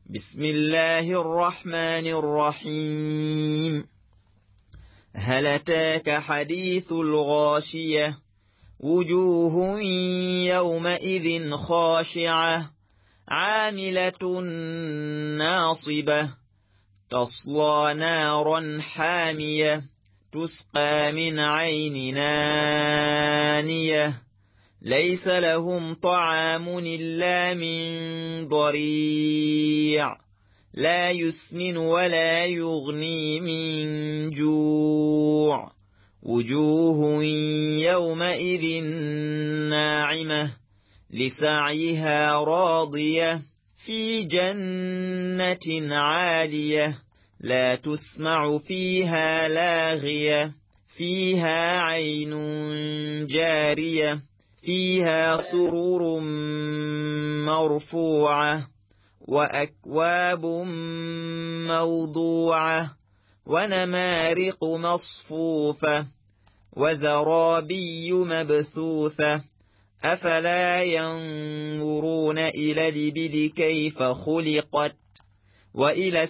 بسم الله الرحمن الرحيم. هل أتاك حديث الغاشية وجوه يومئذ خاشعة عاملة ناصبة تصلى نارا حامية تسقى من عين آنية ليس لهم طعام إلا من ضريع لا يسمن ولا يغني من جوع وجوه يومئذ ناعمة لسعيها راضية في جنة عالية لا تسمع فيها لاغية فيها عين جارية فيها سرور مرفوعة وأكواب موضوعة ونمارق مصفوفة وزرابي مبثوثة أفلا ينظرون إلى الإبل كيف خلقت وإلى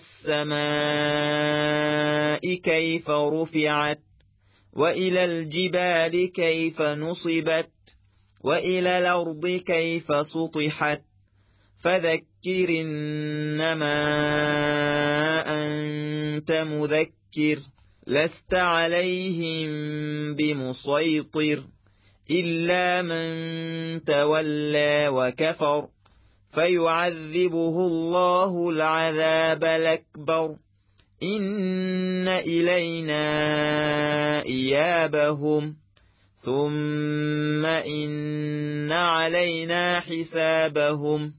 السماء كيف رفعت وإلى الجبال كيف نصبت وإلى الأرض كيف سطحت فذكر إنما أنت مذكر لست عليهم بمسيطر إلا من تولى وكفر فيعذبه الله العذاب الأكبر إن إلينا إيابهم ثم إن علينا حسابهم